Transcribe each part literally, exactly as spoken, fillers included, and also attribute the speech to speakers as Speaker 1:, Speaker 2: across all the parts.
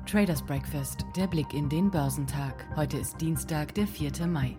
Speaker 1: Traders Breakfast, der Blick in den Börsentag. Heute ist Dienstag, der vierte Mai.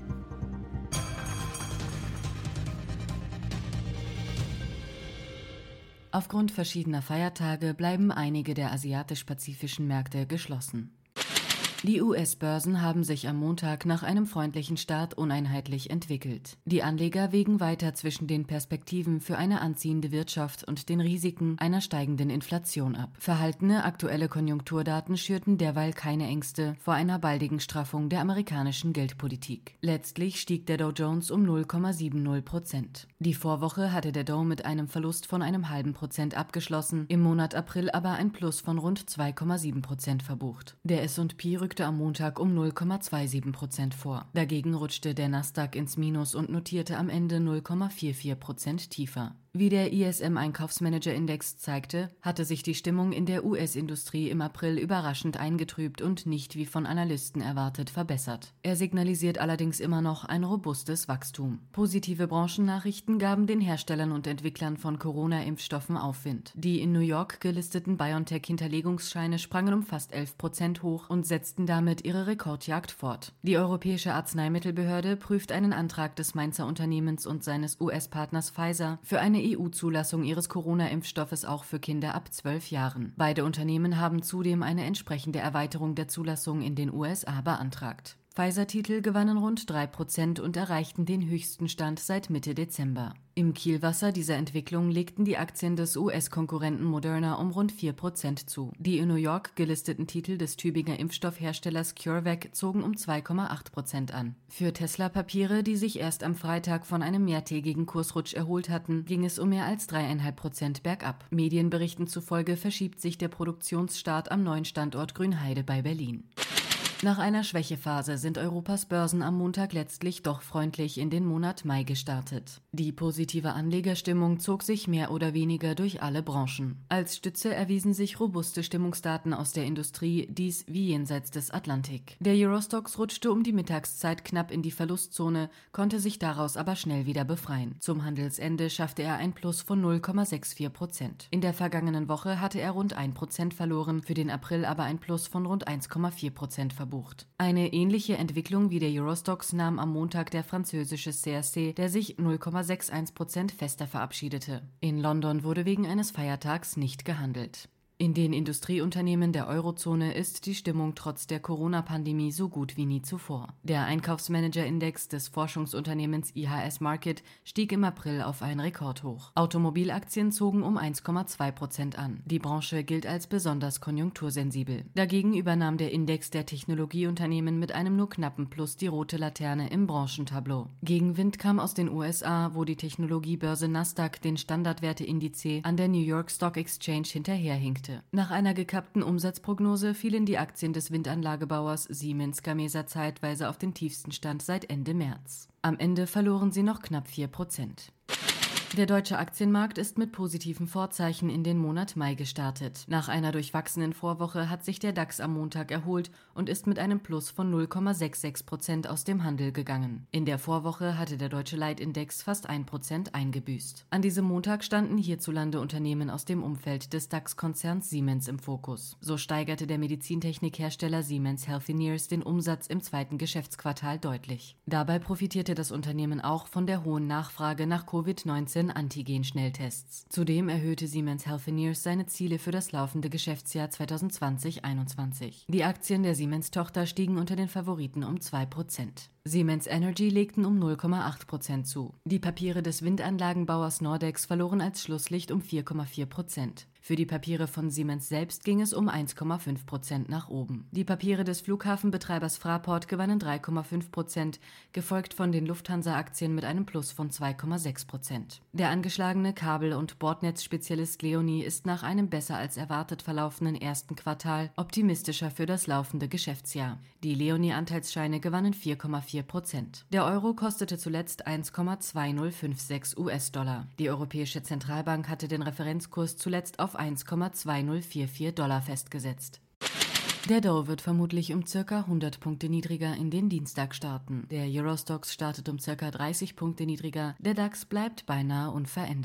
Speaker 1: Aufgrund verschiedener Feiertage bleiben einige der asiatisch-pazifischen Märkte geschlossen. Die U S-Börsen haben sich am Montag nach einem freundlichen Start uneinheitlich entwickelt. Die Anleger wägen weiter zwischen den Perspektiven für eine anziehende Wirtschaft und den Risiken einer steigenden Inflation ab. Verhaltene aktuelle Konjunkturdaten schürten derweil keine Ängste vor einer baldigen Straffung der amerikanischen Geldpolitik. Letztlich stieg der Dow Jones um null Komma siebzig Prozent. Die Vorwoche hatte der Dow mit einem Verlust von einem halben Prozent abgeschlossen, im Monat April aber ein Plus von rund zwei Komma sieben Prozent verbucht. Der S und P rückte am Montag um null Komma siebenundzwanzig Prozent vor. Dagegen rutschte der Nasdaq ins Minus und notierte am Ende null Komma vierundvierzig Prozent tiefer. Wie der I S M-Einkaufsmanager-Index zeigte, hatte sich die Stimmung in der U S-Industrie im April überraschend eingetrübt und nicht wie von Analysten erwartet verbessert. Er signalisiert allerdings immer noch ein robustes Wachstum. Positive Branchennachrichten gaben den Herstellern und Entwicklern von Corona-Impfstoffen Aufwind. Die in New York gelisteten BioNTech-Hinterlegungsscheine sprangen um fast elf Prozent hoch und setzten damit ihre Rekordjagd fort. Die Europäische Arzneimittelbehörde prüft einen Antrag des Mainzer Unternehmens und seines U S-Partners Pfizer für eine E U-Zulassung ihres Corona-Impfstoffes auch für Kinder ab zwölf Jahren. Beide Unternehmen haben zudem eine entsprechende Erweiterung der Zulassung in den U S A beantragt. Pfizer-Titel gewannen rund drei Prozent und erreichten den höchsten Stand seit Mitte Dezember. Im Kielwasser dieser Entwicklung legten die Aktien des U S-Konkurrenten Moderna um rund vier Prozent zu. Die in New York gelisteten Titel des Tübinger Impfstoffherstellers CureVac zogen um zwei Komma acht Prozent an. Für Tesla-Papiere, die sich erst am Freitag von einem mehrtägigen Kursrutsch erholt hatten, ging es um mehr als drei Komma fünf Prozent bergab. Medienberichten zufolge verschiebt sich der Produktionsstart am neuen Standort Grünheide bei Berlin. Nach einer Schwächephase sind Europas Börsen am Montag letztlich doch freundlich in den Monat Mai gestartet. Die positive Anlegerstimmung zog sich mehr oder weniger durch alle Branchen. Als Stütze erwiesen sich robuste Stimmungsdaten aus der Industrie, dies wie jenseits des Atlantik. Der Eurostoxx rutschte um die Mittagszeit knapp in die Verlustzone, konnte sich daraus aber schnell wieder befreien. Zum Handelsende schaffte er ein Plus von null Komma vierundsechzig Prozent. In der vergangenen Woche hatte er rund ein Prozent verloren, für den April aber ein Plus von rund eins Komma vier Prozent verbucht. Eine ähnliche Entwicklung wie der Eurostoxx nahm am Montag der französische C A C, der sich null Komma einundsechzig Prozent fester verabschiedete. In London wurde wegen eines Feiertags nicht gehandelt. In den Industrieunternehmen der Eurozone ist die Stimmung trotz der Corona-Pandemie so gut wie nie zuvor. Der Einkaufsmanager-Index des Forschungsunternehmens I H S Markit stieg im April auf ein Rekordhoch. Automobilaktien zogen um eins Komma zwei Prozent an. Die Branche gilt als besonders konjunktursensibel. Dagegen übernahm der Index der Technologieunternehmen mit einem nur knappen Plus die rote Laterne im Branchentableau. Gegenwind kam aus den U S A, wo die Technologiebörse Nasdaq den Standardwerte-Indiz an der New York Stock Exchange hinterherhinkte. Nach einer gekappten Umsatzprognose fielen die Aktien des Windanlagebauers Siemens Gamesa zeitweise auf den tiefsten Stand seit Ende März. Am Ende verloren sie noch knapp vier Prozent. Der deutsche Aktienmarkt ist mit positiven Vorzeichen in den Monat Mai gestartet. Nach einer durchwachsenen Vorwoche hat sich der DAX am Montag erholt und ist mit einem Plus von null Komma sechsundsechzig Prozent aus dem Handel gegangen. In der Vorwoche hatte der deutsche Leitindex fast ein Prozent eingebüßt. An diesem Montag standen hierzulande Unternehmen aus dem Umfeld des DAX-Konzerns Siemens im Fokus. So steigerte der Medizintechnikhersteller Siemens Healthineers den Umsatz im zweiten Geschäftsquartal deutlich. Dabei profitierte das Unternehmen auch von der hohen Nachfrage nach Covid neunzehn Antigen-Schnelltests. Zudem erhöhte Siemens Healthineers seine Ziele für das laufende Geschäftsjahr zwanzig zwanzig einundzwanzig. Die Aktien der Siemens-Tochter stiegen unter den Favoriten um zwei Prozent. Siemens Energy legten um null Komma acht Prozent zu. Die Papiere des Windanlagenbauers Nordex verloren als Schlusslicht um vier Komma vier Prozent. Für die Papiere von Siemens selbst ging es um eins Komma fünf Prozent nach oben. Die Papiere des Flughafenbetreibers Fraport gewannen drei Komma fünf Prozent, gefolgt von den Lufthansa-Aktien mit einem Plus von zwei Komma sechs Prozent. Der angeschlagene Kabel- und Bordnetzspezialist Leonie ist nach einem besser als erwartet verlaufenden ersten Quartal optimistischer für das laufende Geschäftsjahr. Die Leonie-Anteilsscheine gewannen vier Komma vier Prozent. Der Euro kostete zuletzt eins Komma zwei null fünf sechs US-Dollar. Die Europäische Zentralbank hatte den Referenzkurs zuletzt auf eins Komma zwei null vier vier Dollar festgesetzt. Der Dow wird vermutlich um ca. hundert Punkte niedriger in den Dienstag starten. Der Eurostoxx startet um ca. dreißig Punkte niedriger, der DAX bleibt beinahe unverändert.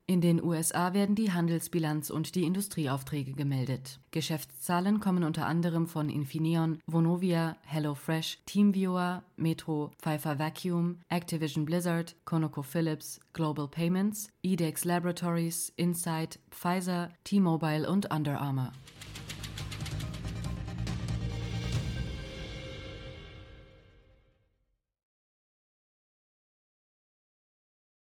Speaker 1: In den U S A werden die Handelsbilanz und die Industrieaufträge gemeldet. Geschäftszahlen kommen unter anderem von Infineon, Vonovia, HelloFresh, TeamViewer, Metro, Pfeiffer Vacuum, Activision Blizzard, ConocoPhillips, Global Payments, IDEX Laboratories, Insight, Pfizer, T-Mobile und Under Armour.